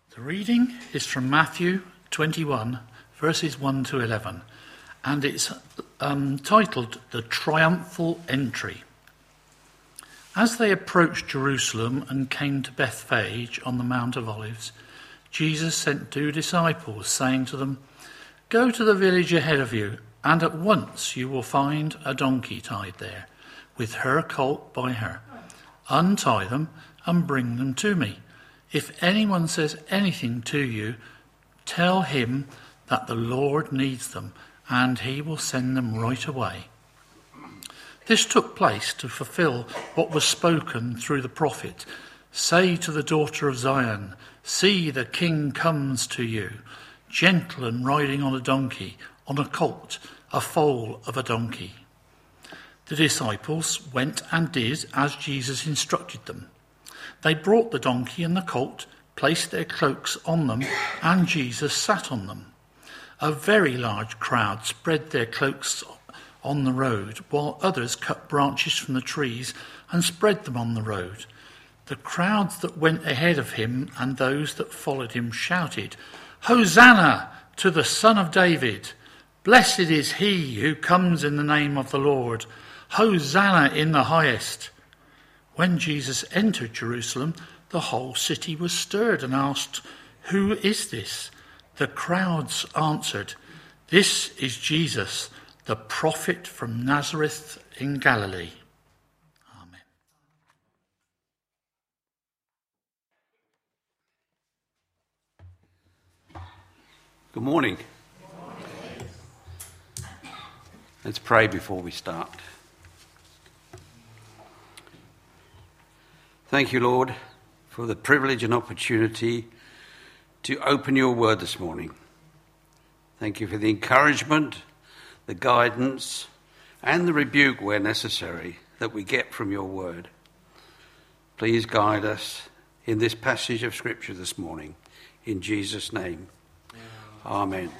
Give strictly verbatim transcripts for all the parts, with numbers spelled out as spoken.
The reading is from Matthew twenty-one, verses one to eleven, and it's um, titled The Triumphal Entry. As they approached Jerusalem and came to Bethphage on the Mount of Olives, Jesus sent two disciples, saying to them, "Go to the village ahead of you, and at once you will find a donkey tied there, with her colt by her. Untie them and bring them to me. If anyone says anything to you, tell him that the Lord needs them, and he will send them right away." This took place to fulfill what was spoken through the prophet. "Say to the daughter of Zion, see, the king comes to you, gentle and riding on a donkey, on a colt, a foal of a donkey." The disciples went and did as Jesus instructed them. They brought the donkey and the colt, placed their cloaks on them, and Jesus sat on them. A very large crowd spread their cloaks on the road, while others cut branches from the trees and spread them on the road. The crowds that went ahead of him and those that followed him shouted, "Hosanna to the Son of David! Blessed is he who comes in the name of the Lord! Hosanna in the highest!" When Jesus entered Jerusalem, the whole city was stirred and asked, "Who is this?" The crowds answered, "This is Jesus, the prophet from Nazareth in Galilee." Amen. Good morning. Let's pray before we start. Thank you, Lord, for the privilege and opportunity to open your word this morning. Thank you for the encouragement, the guidance, and the rebuke where necessary that we get from your word. Please guide us in this passage of Scripture this morning. In Jesus' name, Amen.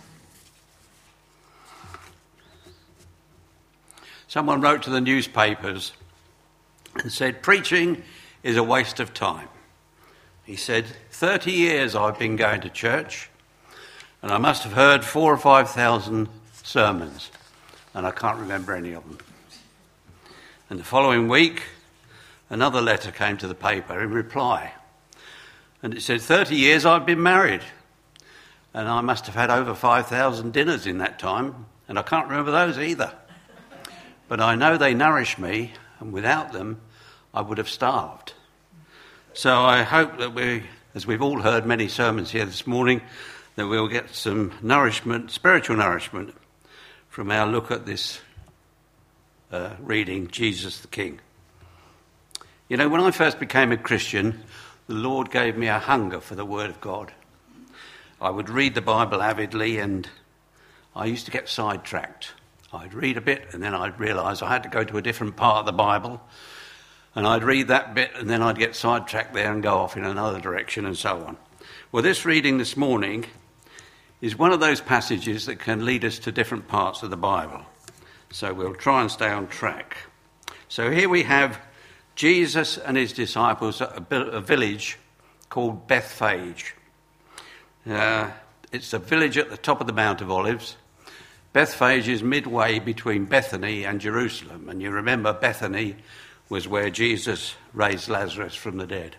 Someone wrote to the newspapers and said, "Preaching is a waste of time." He said, thirty years I've been going to church, and I must have heard four or five thousand sermons, and I can't remember any of them." And the following week, another letter came to the paper in reply, and it said, thirty years I've been married, and I must have had over five thousand dinners in that time, and I can't remember those either. But I know they nourish me, and without them, I would have starved. So I hope that we, as we've all heard many sermons here this morning, that we'll get some nourishment, spiritual nourishment, from our look at this uh, reading, Jesus the King. You know, when I first became a Christian, the Lord gave me a hunger for the Word of God. I would read the Bible avidly, and I used to get sidetracked. I'd read a bit, and then I'd realise I had to go to a different part of the Bible, and I'd read that bit, and then I'd get sidetracked there and go off in another direction, and so on. Well, this reading this morning is one of those passages that can lead us to different parts of the Bible. So we'll try and stay on track. So here we have Jesus and his disciples at a village called Bethphage. Uh, it's a village at the top of the Mount of Olives. Bethphage is midway between Bethany and Jerusalem. And you remember Bethany was where Jesus raised Lazarus from the dead.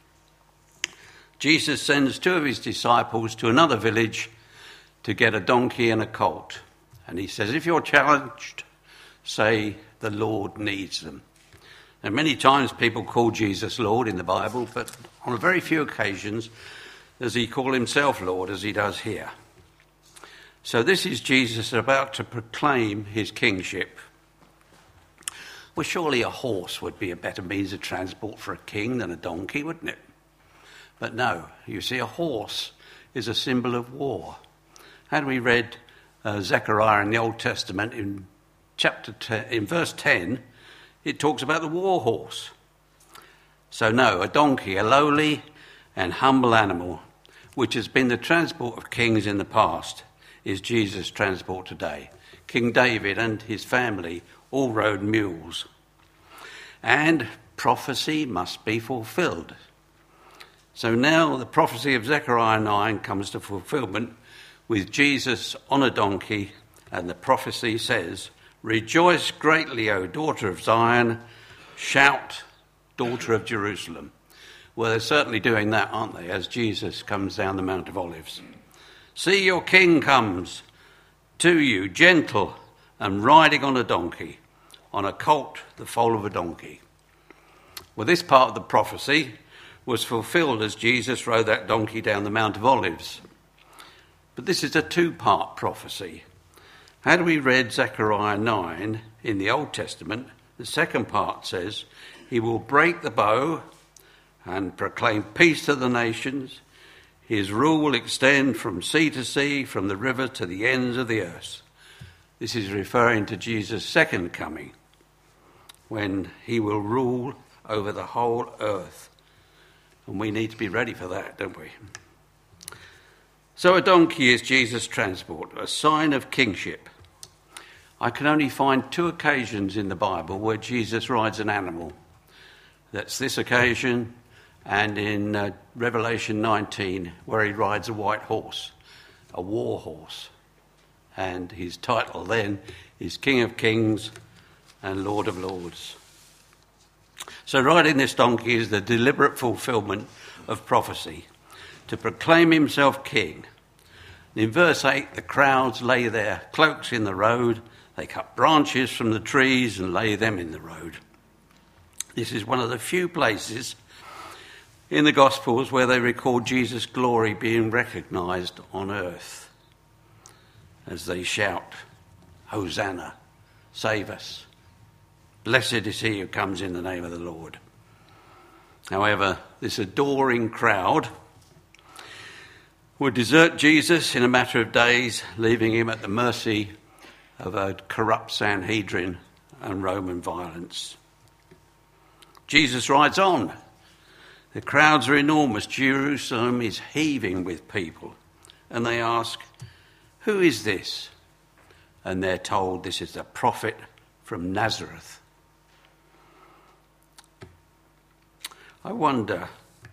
Jesus sends two of his disciples to another village to get a donkey and a colt. And he says, if you're challenged, say the Lord needs them. And many times people call Jesus Lord in the Bible, but on a very few occasions does he call himself Lord, as he does here. So this is Jesus about to proclaim his kingship. Well, surely a horse would be a better means of transport for a king than a donkey, wouldn't it? But no, you see, a horse is a symbol of war. Had we read uh, Zechariah in the Old Testament in chapter ten, in verse ten, it talks about the war horse. So no, a donkey, a lowly and humble animal, which has been the transport of kings in the past, is Jesus' transport today. King David and his family all rode mules. And prophecy must be fulfilled. So now the prophecy of Zechariah nine comes to fulfillment with Jesus on a donkey, and the prophecy says, "Rejoice greatly, O daughter of Zion, shout, daughter of Jerusalem." Well, they're certainly doing that, aren't they, as Jesus comes down the Mount of Olives. "See, your king comes to you, gentle and riding on a donkey, on a colt, the foal of a donkey." Well, this part of the prophecy was fulfilled as Jesus rode that donkey down the Mount of Olives. But this is a two-part prophecy. Had we read Zechariah nine in the Old Testament, the second part says, "He will break the bow and proclaim peace to the nations. His rule will extend from sea to sea, from the river to the ends of the earth." This is referring to Jesus' second coming, when he will rule over the whole earth. And we need to be ready for that, don't we? So a donkey is Jesus' transport, a sign of kingship. I can only find two occasions in the Bible where Jesus rides an animal. That's this occasion and in uh, Revelation nineteen, where he rides a white horse, a war horse. And his title then is King of Kings and Lord of Lords. So riding this donkey is the deliberate fulfillment of prophecy, to proclaim himself king. In verse eight, the crowds lay their cloaks in the road. They cut branches from the trees and lay them in the road. This is one of the few places in the Gospels where they record Jesus' glory being recognised on earth, as they shout, "Hosanna, save us. Blessed is he who comes in the name of the Lord." However, this adoring crowd would desert Jesus in a matter of days, leaving him at the mercy of a corrupt Sanhedrin and Roman violence. Jesus rides on. The crowds are enormous. Jerusalem is heaving with people. And they ask, "Who is this?" And they're told this is the prophet from Nazareth. I wonder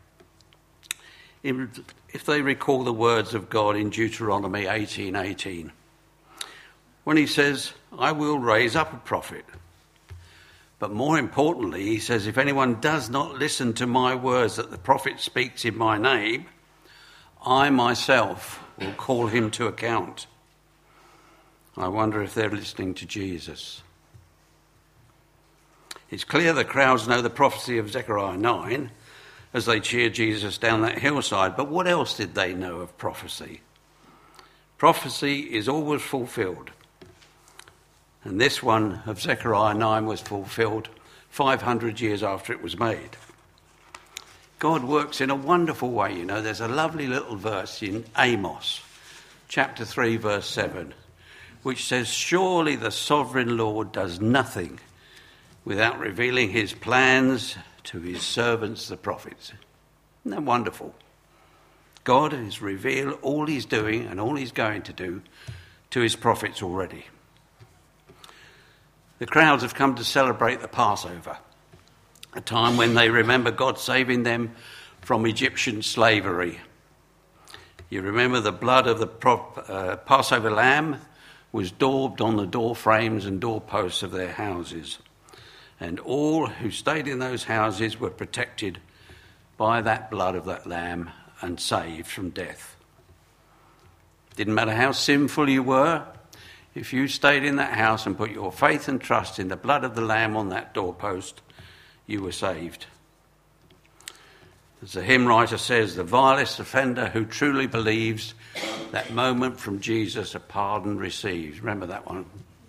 if they recall the words of God in Deuteronomy eighteen eighteen, when he says, "I will raise up a prophet." But more importantly, he says, "If anyone does not listen to my words that the prophet speaks in my name, I myself will call him to account." I wonder if they're listening to Jesus. It's clear the crowds know the prophecy of Zechariah nine as they cheer Jesus down that hillside. But what else did they know of prophecy? Prophecy is always fulfilled. And this one of Zechariah nine was fulfilled five hundred years after it was made. God works in a wonderful way, you know. There's a lovely little verse in Amos, chapter three, verse seven, which says, "Surely the sovereign Lord does nothing without revealing his plans to his servants, the prophets." Isn't that wonderful? God has revealed all he's doing and all he's going to do to his prophets already. The crowds have come to celebrate the Passover, a time when they remember God saving them from Egyptian slavery. You remember the blood of the uh, Passover lamb was daubed on the door frames and doorposts of their houses. And all who stayed in those houses were protected by that blood of that lamb and saved from death. Didn't matter how sinful you were, if you stayed in that house and put your faith and trust in the blood of the lamb on that doorpost, you were saved. As the hymn writer says, the vilest offender who truly believes, that moment from Jesus a pardon receives. Remember that one?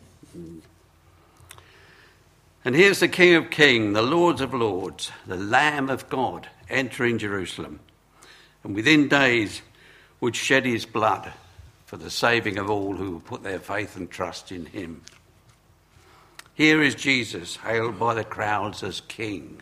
And here's the King of Kings, the Lords of Lords, the Lamb of God entering Jerusalem, and within days would shed his blood for the saving of all who put their faith and trust in him. Here is Jesus, hailed by the crowds as King.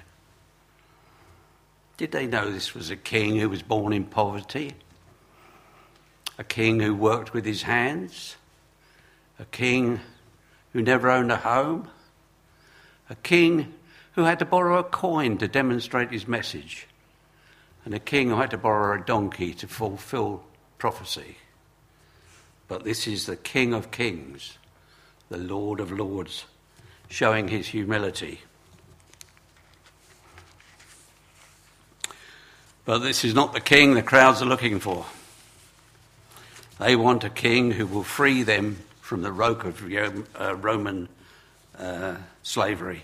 Did they know this was a king who was born in poverty? A king who worked with his hands? A king who never owned a home? A king who had to borrow a coin to demonstrate his message? and a king had to borrow a donkey to fulfill prophecy. But this is the King of Kings, the Lord of Lords, showing his humility. But this is not the king the crowds are looking for. They want a king who will free them from the yoke of Roman uh, slavery.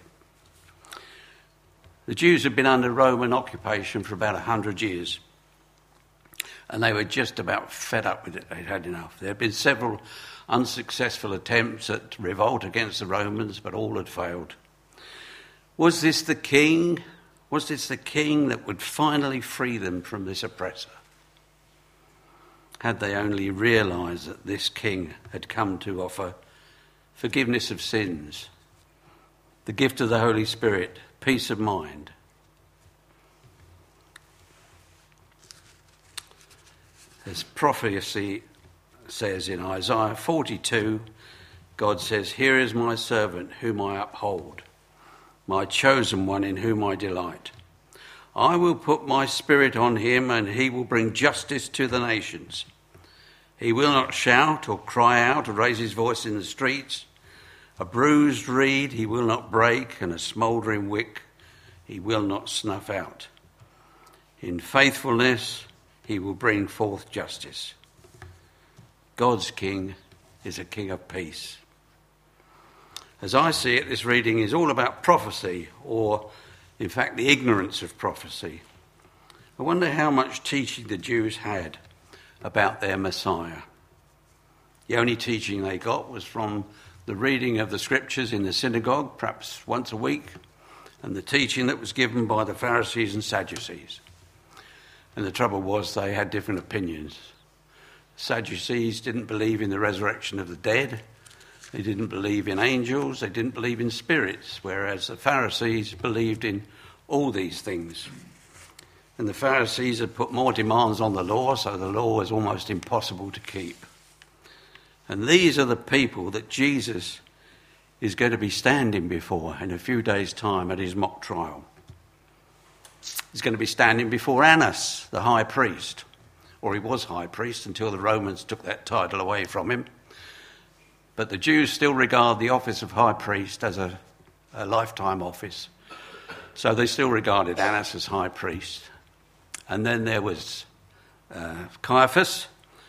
The Jews had been under Roman occupation for about a hundred years, and they were just about fed up with it. They'd had enough. There had been several unsuccessful attempts at revolt against the Romans, but all had failed. Was this the king? Was this the king that would finally free them from this oppressor? Had they only realised that this king had come to offer forgiveness of sins, the gift of the Holy Spirit, peace of mind. As prophecy says in Isaiah forty-two, God says, "Here is my servant whom I uphold, my chosen one in whom I delight. I will put my spirit on him, and he will bring justice to the nations. He will not shout or cry out or raise his voice in the streets. A bruised reed he will not break, and a smouldering wick he will not snuff out. In faithfulness he will bring forth justice." God's king is a king of peace. As I see it, this reading is all about prophecy, or in fact the ignorance of prophecy. I wonder how much teaching the Jews had about their Messiah. The only teaching they got was from the reading of the scriptures in the synagogue, perhaps once a week, and the teaching that was given by the Pharisees and Sadducees. And the trouble was they had different opinions. Sadducees didn't believe in the resurrection of the dead. They didn't believe in angels. They didn't believe in spirits, whereas the Pharisees believed in all these things. And the Pharisees had put more demands on the law, so the law was almost impossible to keep. And these are the people that Jesus is going to be standing before in a few days' time at his mock trial. He's going to be standing before Annas, the high priest, or he was high priest until the Romans took that title away from him. But the Jews still regard the office of high priest as a, a lifetime office. So they still regarded Annas as high priest. And then there was uh, Caiaphas,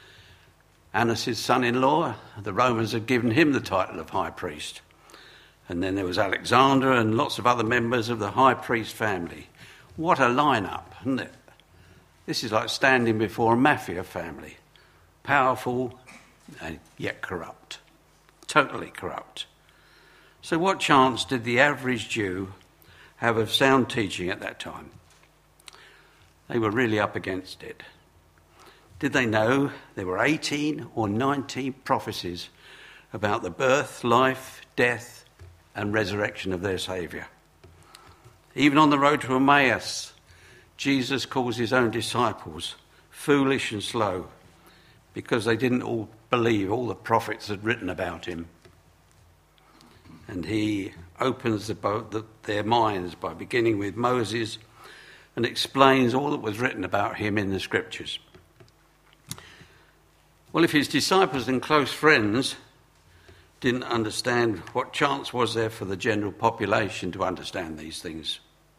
Annas' son-in-law. The Romans had given him the title of high priest. And then there was Alexander and lots of other members of the high priest family. What a lineup, isn't it? This is like standing before a mafia family. Powerful and yet corrupt. Totally corrupt. So what chance did the average Jew have of sound teaching at that time? They were really up against it. Did they know there were eighteen or nineteen prophecies about the birth, life, death and resurrection of their Saviour? Even on the road to Emmaus, Jesus calls his own disciples foolish and slow because they didn't all believe all the prophets had written about him. And he opens the, the, their minds by beginning with Moses and explains all that was written about him in the scriptures. Well, if his disciples and close friends didn't understand, what chance was there for the general population to understand these things?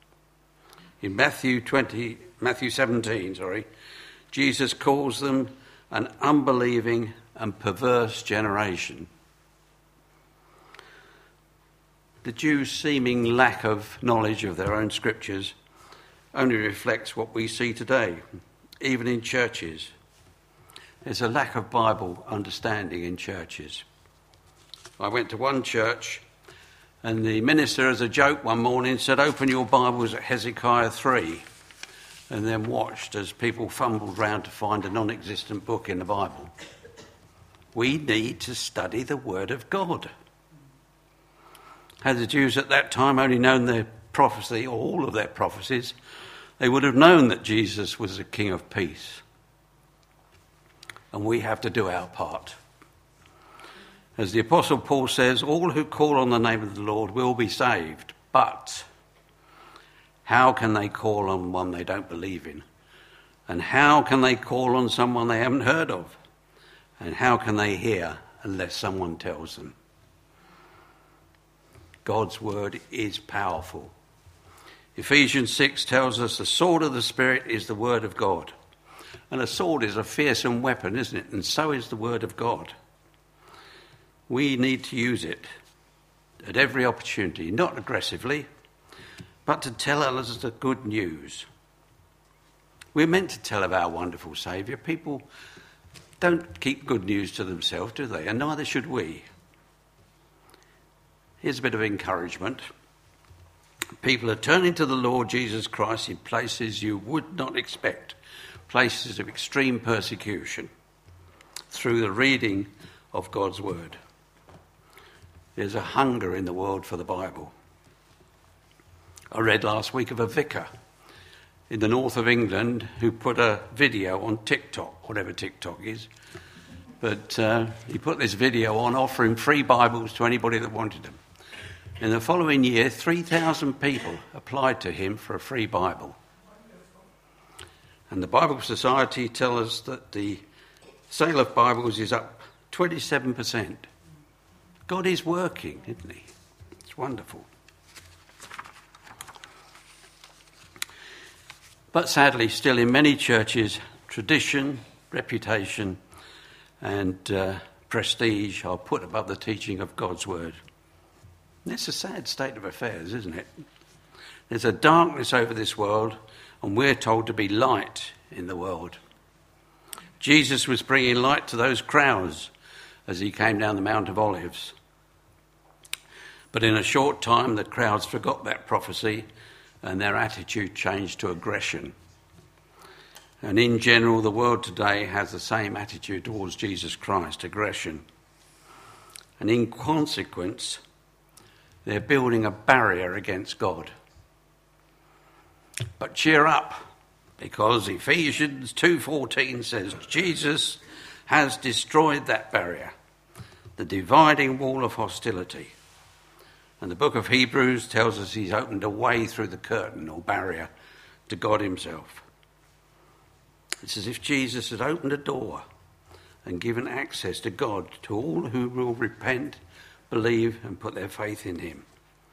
In Matthew twenty, Matthew seventeen, sorry, Jesus calls them an unbelieving and perverse generation. The Jews' seeming lack of knowledge of their own scriptures only reflects what we see today, even in churches. There's a lack of Bible understanding in churches. I went to one church and the minister, as a joke one morning, said, "Open your Bibles at Hezekiah three," and then watched as people fumbled round to find a non-existent book in the Bible. We need to study the Word of God. Had the Jews at that time only known their prophecy, or all of their prophecies, they would have known that Jesus was the King of Peace. And we have to do our part. As the Apostle Paul says, all who call on the name of the Lord will be saved. But how can they call on one they don't believe in? And how can they call on someone they haven't heard of? And how can they hear unless someone tells them? God's word is powerful. Ephesians six tells us the sword of the Spirit is the word of God. And a sword is a fearsome weapon, isn't it? And so is the word of God. We need to use it at every opportunity, not aggressively, but to tell others the good news. We're meant to tell of our wonderful Saviour. People don't keep good news to themselves, do they? And neither should we. Here's a bit of encouragement. People are turning to the Lord Jesus Christ in places you would not expect, places of extreme persecution, through the reading of God's word. There's a hunger in the world for the Bible. I read last week of a vicar in the north of England who put a video on TikTok, whatever TikTok is, but uh, he put this video on offering free Bibles to anybody that wanted them. In the following year, three thousand people applied to him for a free Bible. And the Bible Society tell us that the sale of Bibles is up twenty-seven percent. God is working, isn't he? It's wonderful. But sadly, still in many churches, tradition, reputation and uh, prestige are put above the teaching of God's word. And it's a sad state of affairs, isn't it? There's a darkness over this world, and we're told to be light in the world. Jesus was bringing light to those crowds as he came down the Mount of Olives. But in a short time, the crowds forgot that prophecy and their attitude changed to aggression. And in general, the world today has the same attitude towards Jesus Christ, aggression. And in consequence, they're building a barrier against God. But cheer up, because Ephesians two fourteen says Jesus has destroyed that barrier, the dividing wall of hostility. And the book of Hebrews tells us he's opened a way through the curtain or barrier to God himself. It's as if Jesus had opened a door and given access to God to all who will repent, believe and put their faith in him.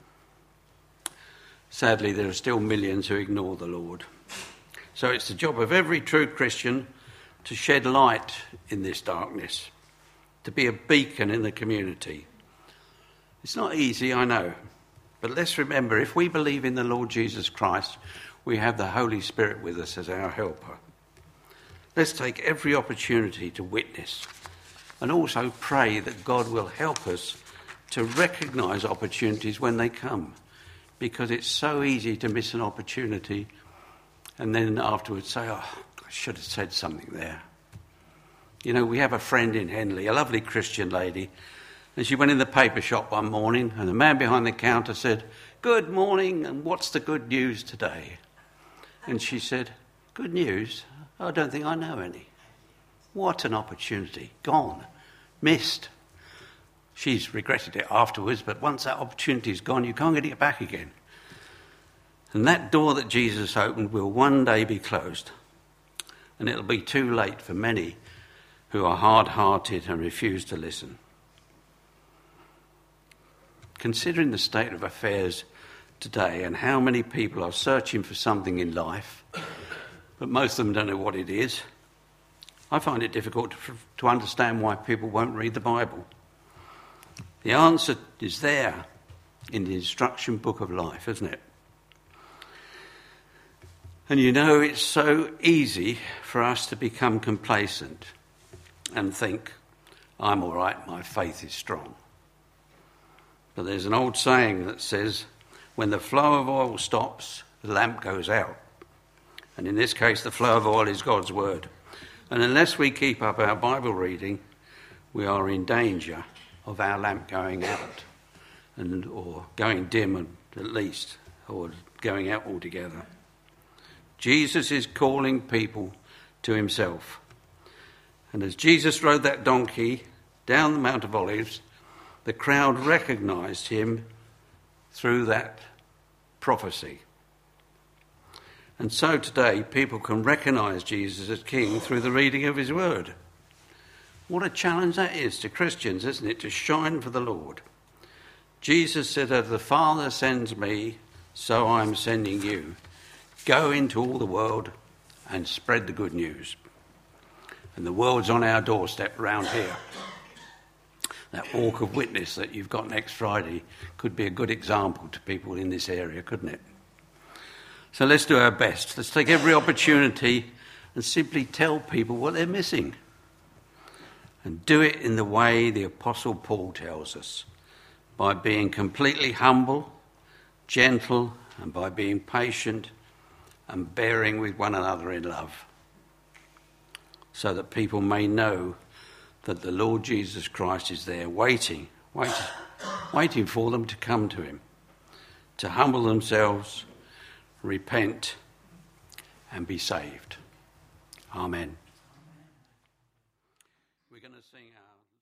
Sadly, there are still millions who ignore the Lord. So it's the job of every true Christian to shed light in this darkness, to be a beacon in the community. It's not easy, I know, but let's remember, if we believe in the Lord Jesus Christ, we have the Holy Spirit with us as our helper. Let's take every opportunity to witness and also pray that God will help us to recognise opportunities when they come, because it's so easy to miss an opportunity and then afterwards say, oh, I should have said something there. You know, we have a friend in Henley, a lovely Christian lady, and she went in the paper shop one morning and the man behind the counter said, good morning, and what's the good news today? And she said, good news? I don't think I know any. What an opportunity. Gone. Missed. She's regretted it afterwards, but once that opportunity's gone, you can't get it back again. And that door that Jesus opened will one day be closed. And it'll be too late for many who are hard-hearted and refuse to listen. Considering the state of affairs today and how many people are searching for something in life, but most of them don't know what it is, I find it difficult to, to understand why people won't read the Bible. The answer is there in the instruction book of life, isn't it? And you know, it's so easy for us to become complacent and think, I'm all right, my faith is strong. But there's an old saying that says, when the flow of oil stops, the lamp goes out. And in this case, the flow of oil is God's word. And unless we keep up our Bible reading, we are in danger of our lamp going out, and or going dim at least, or going out altogether. Jesus is calling people to himself. And as Jesus rode that donkey down the Mount of Olives, the crowd recognised him through that prophecy. And so today people can recognise Jesus as King through the reading of his word. What a challenge that is to Christians, isn't it, to shine for the Lord. Jesus said, as the Father sends me, so I am sending you. Go into all the world and spread the good news. And the world's on our doorstep round here. That walk of witness that you've got next Friday could be a good example to people in this area, couldn't it? So let's do our best. Let's take every opportunity and simply tell people what they're missing. And do it in the way the Apostle Paul tells us, by being completely humble, gentle, and by being patient and bearing with one another in love, so that people may know that the Lord Jesus Christ is there waiting, waiting, waiting for them to come to him, to humble themselves, repent, and be saved. Amen. We're going to sing our